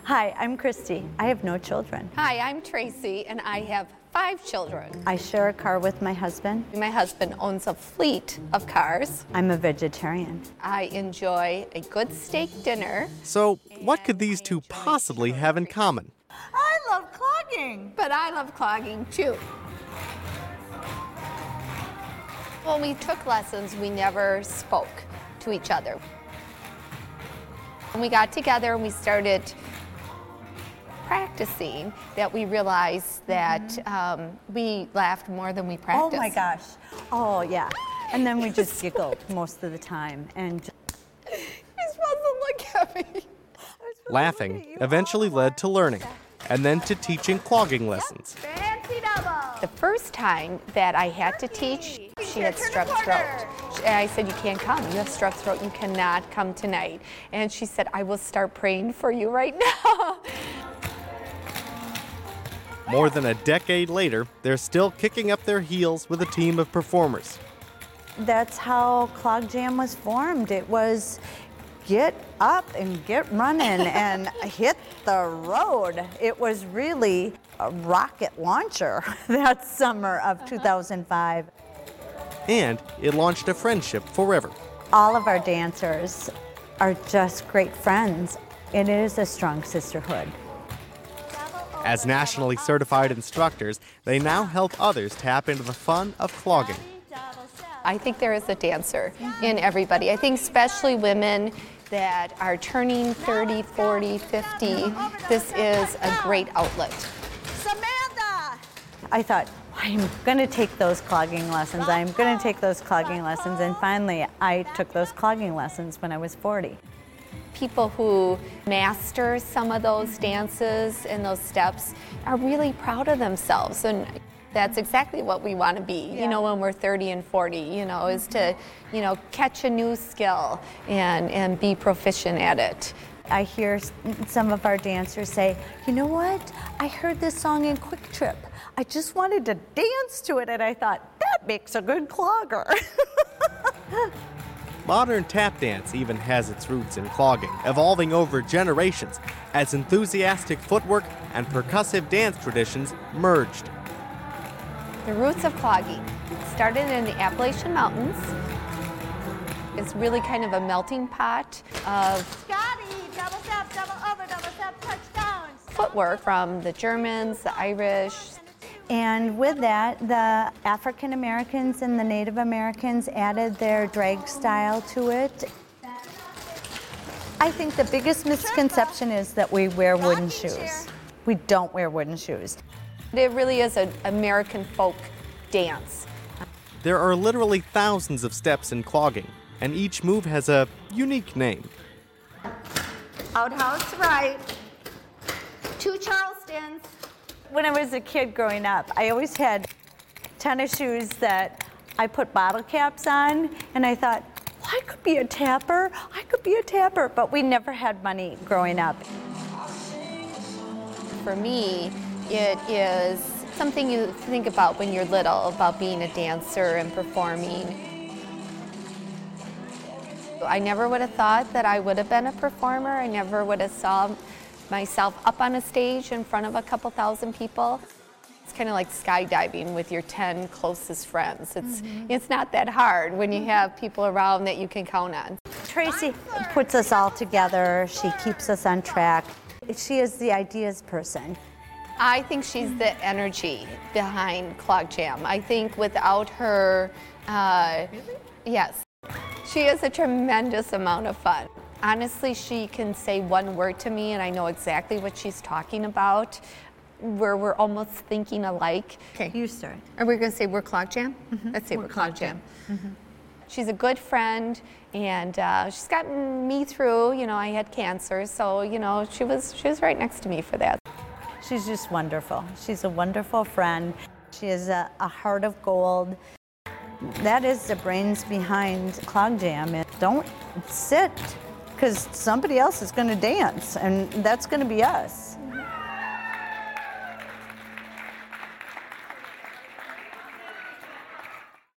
Hi, I'm Christy. I have no children. Hi, I'm Tracy, and I have 5 children. I share a car with my husband. My husband owns a fleet of cars. I'm a vegetarian. I enjoy a good steak dinner. So, what could these two possibly have in common? I love clogging. But I love clogging too. When we took lessons, we never spoke to each other. When we got together and we started practicing, that we realized that we laughed more than we practiced. Oh my gosh. Oh yeah. And then we just giggled most of the time. And You're supposed to look at me. Laughing eventually led to learning, and then to teaching clogging lessons. Fancy double. The first time that I had to teach, she had strep throat. And I said, you can't come. You have strep throat. You cannot come tonight. And she said, I will start praying for you right now. More than a decade later, they're still kicking up their heels with a team of performers. that's how Clog Jam was formed. It was get up and get running and hit the road. It was really a rocket launcher that summer of 2005. And it launched a friendship forever. All of our dancers are just great friends. It is a strong sisterhood. As nationally certified instructors, they now help others tap into the fun of clogging. I think there is a dancer in everybody. I think especially women that are turning 30, 40, 50, this is a great outlet. Samantha! I thought, I'm going to take those clogging lessons. I'm going to take those clogging lessons. And finally, I took those clogging lessons when I was 40. People who master some of those dances and those steps are really proud of themselves. And that's exactly what we want to be, you know, when we're 30 and 40, you know, is to, you know, catch a new skill and be proficient at it. I hear some of our dancers say, you know what? I heard this song in Quick Trip. I just wanted to dance to it, and I thought, that makes a good clogger. Modern tap dance even has its roots in clogging, evolving over generations as enthusiastic footwork and percussive dance traditions merged. The roots of clogging started in the Appalachian Mountains. It's really kind of a melting pot of Double step, double over, double step, touchdowns. footwork from the Germans, the Irish. And with that, the African Americans and the Native Americans added their drag style to it. I think the biggest misconception is that we wear wooden shoes. We don't wear wooden shoes. It really is an American folk dance. There are literally thousands of steps in clogging, and each move has a unique name. Outhouse right. 2 Charlestons. When I was a kid growing up, I always had tennis shoes that I put bottle caps on, and I thought, well, I could be a tapper, I could be a tapper, but we never had money growing up. For me, it is something you think about when you're little, about being a dancer and performing. I never would have thought that I would have been a performer. I never would have saw myself up on a stage in front of a couple thousand people. It's kind of like skydiving with your 10 closest friends. It's not that hard when you have people around that you can count on. Tracy puts us all together. She keeps us on track. She is the ideas person. I think she's the energy behind Clog Jam. I think without her, yes, she is a tremendous amount of fun. Honestly, she can say one word to me and I know exactly what she's talking about, where we're almost thinking alike. Okay, you start. Are we going to say we're Clog Jam? Let's say we're Clog Jam. She's a good friend, and she's gotten me through. You know, I had cancer, so you know she was right next to me for that. She's just wonderful. She's a wonderful friend. She has a heart of gold. That is the brains behind Clog Jam. And don't sit, because somebody else is going to dance, and that's going to be us.